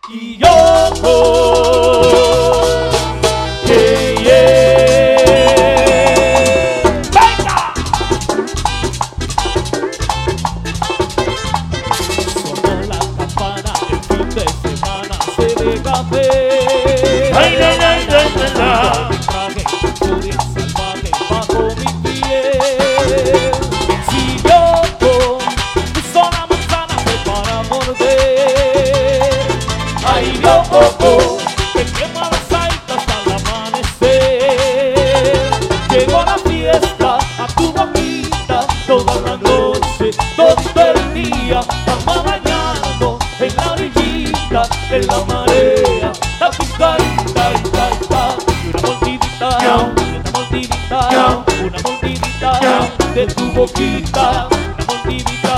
Y yo, yeah, yeah. ¡Venga! Sonó la campana, el fin de semana se deja ver. Ay, ay, ay, ay, ay, Mi traje, furia salvaje bajo mi piel. Si yo puso la manzana fue para morder. Ay, yo, que quema las saitas hasta el amanecer. Llegó la fiesta a tu boquita, toda la noche, todo el día. Vamos bañando en la orillita de la marea, la picadita y ta. Y una mordidita, una mordidita de tu boquita. Una mordidita,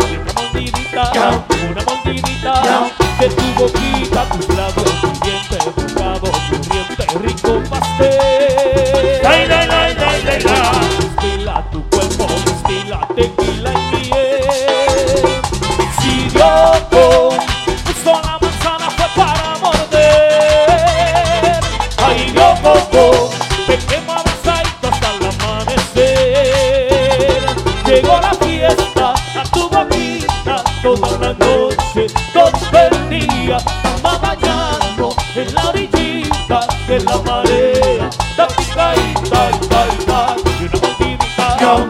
una mordidita de tu boquita, tus labios crujientes, buscado, corriente, rico pastel. Ay, ay, ay, ay, ay, ay. Destila tu cuerpo, destila tequila y miel. Si Dios puso la manzana fue para morder. Ay, Dios, te quema las aitas hasta el amanecer. Llegó la fiesta a tu boquita, toda la noche, todo el día. Vamos bañando en la orillita de la marea, la picadita y ta. Y una mordidita,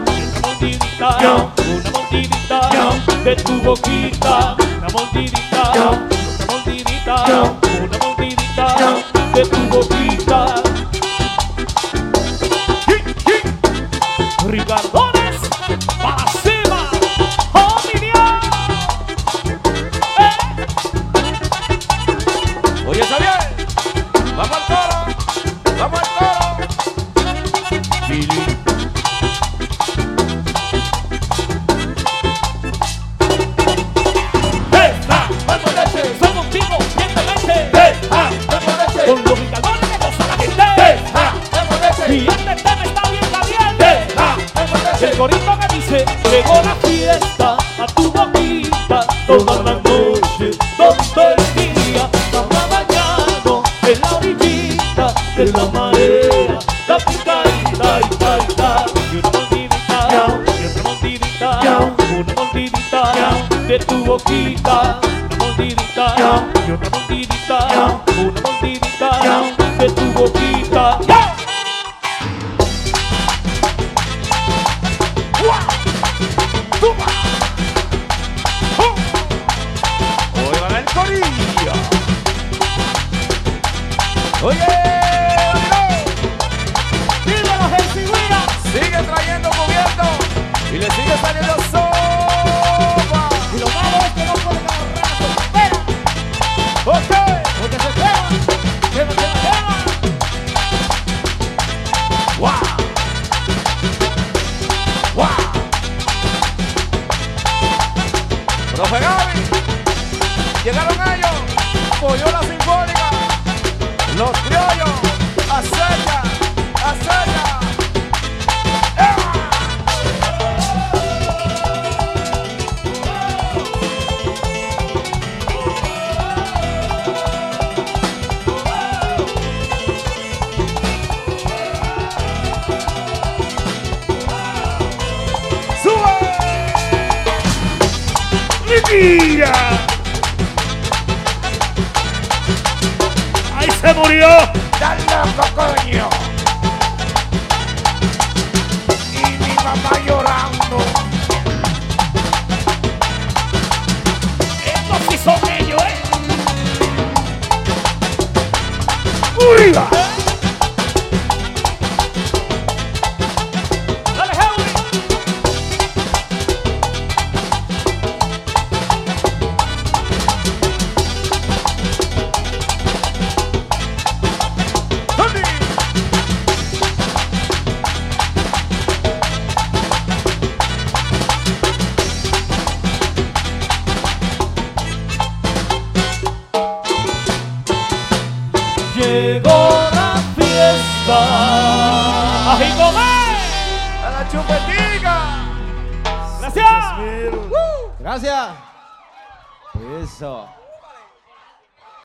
una mordidita de tu boquita. Una mordidita, una mordidita de tu boquita. Ricardones, para cima, ¡oh, mi Dios! Oye, Xavier, vamos al coro, vamos al coro. Lili. Vamos leche, Soy contigo, siéntamente. vamos leche, Con los ricardones que goza la gente. vamos leche, Y este tema está bien caliente. vamos leche. El corito que dice, llegó la fiesta a tu boquita, toda la noche, todo el día. Vamos bañando en la orillita de la marea, la picadita y ta. Y una mordidita, de tu boquita. Una mordidita, y una mordidita de tu boquita. ¡Ya! Oigan el corillo. Oye, ¡Dímelo, Jesuína! sigue trayendo cubierto y le sigue saliendo sopa. Y lo malo es que no pueden ahorrar con la espera, Ok, porque se quema. wow, wow. Profe Gaby, llegaron ellos, Pollola Sinfónica, los criollos, acecha. ¡Sube! ¡Mira! ¡Ahí se murió! ¡Dale loco, coño! Y mi mamá llorando. Estos sí son ellos, ¿eh? ¡Uy! ¡Dale, Henry! ¡Tony! Llegó la fiesta. ¡Ajicomé! ¡A la chupetica! ¡Gracias! Gracias. Eso.